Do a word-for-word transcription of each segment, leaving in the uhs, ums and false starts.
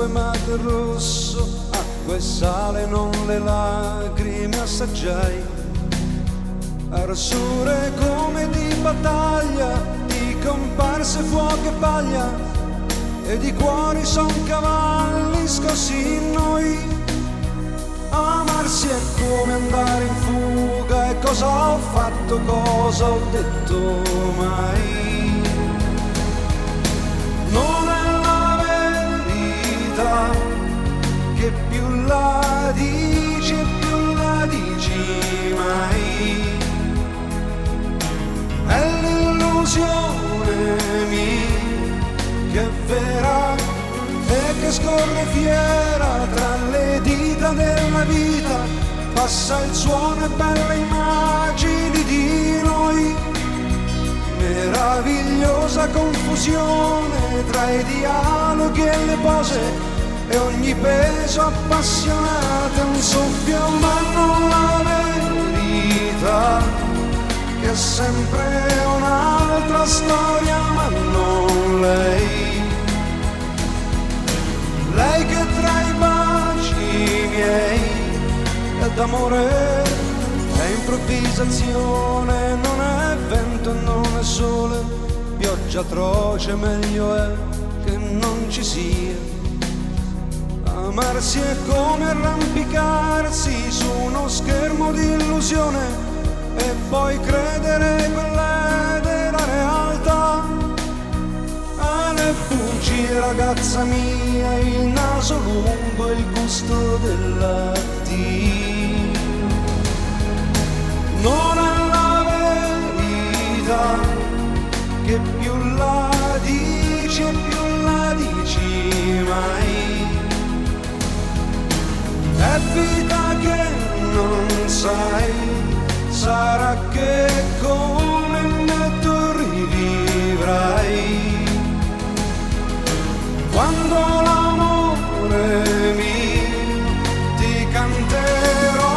sangue madre rosso, acqua e sale, non le lacrime assaggiai. Arsure come di battaglia, di comparse fuoco e paglia, e di cuori son cavalli scossi in noi. Amarsi è come andare in fuga, e cosa ho fatto, cosa ho detto mai. Non è la verità, che più la dici e più la dici mai. È l'illusione mia che è vera e che scorre fiera tra le dita della vita, passa il suono e belle immagini di noi. Meravigliosa confusione tra i dialoghi e le pose, e ogni peso appassionato è un soffio, ma non la verità, che è sempre un'altra storia, ma non lei. Lei che tra i baci miei è d'amore, è improvvisazione, non è vento e non è sole, pioggia atroce, meglio è che non ci sia. Amarsi è come arrampicarsi su uno schermo di illusione, e poi credere quella della realtà. Ne fuggi, ragazza mia, il naso lungo e il gusto della tea. Non è la verità, che più la dici e più la dici mai. È vita che non sai, sarà che come me tu rivivrai. Quando l'amore mio ti canterò,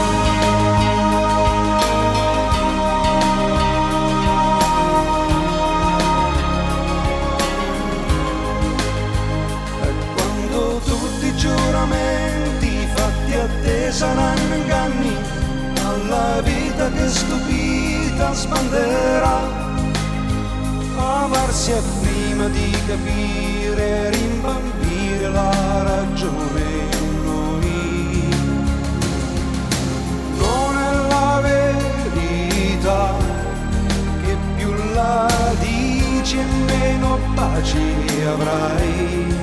e quando tutti i giuramenti fatti a te saranno inganni, alla vita che stupita sbanderà. Amarsi è prima di capire, rimbambire la ragione in noi. Non è la verità, che più la dici e meno paci avrai.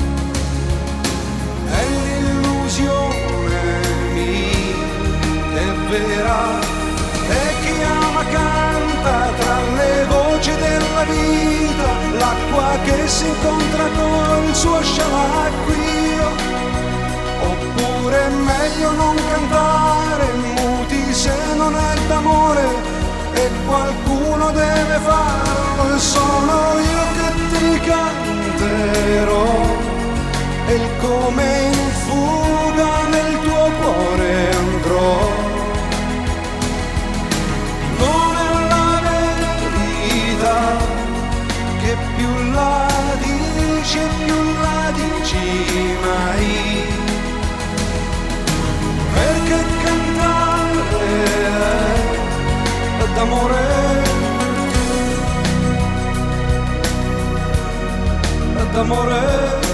È l'illusione mia che è vera, e chi ama canta tra le voci della vita, l'acqua che si incontra col suo scialacquio. Oppure è meglio non cantare, muti se non è d'amore, e qualcuno deve farlo, e sono io che ti canterò, e il come in fuga nel tuo cuore andrò. Che più la dici e più la dici mai. Perché cantare è d'amore, è d'amore.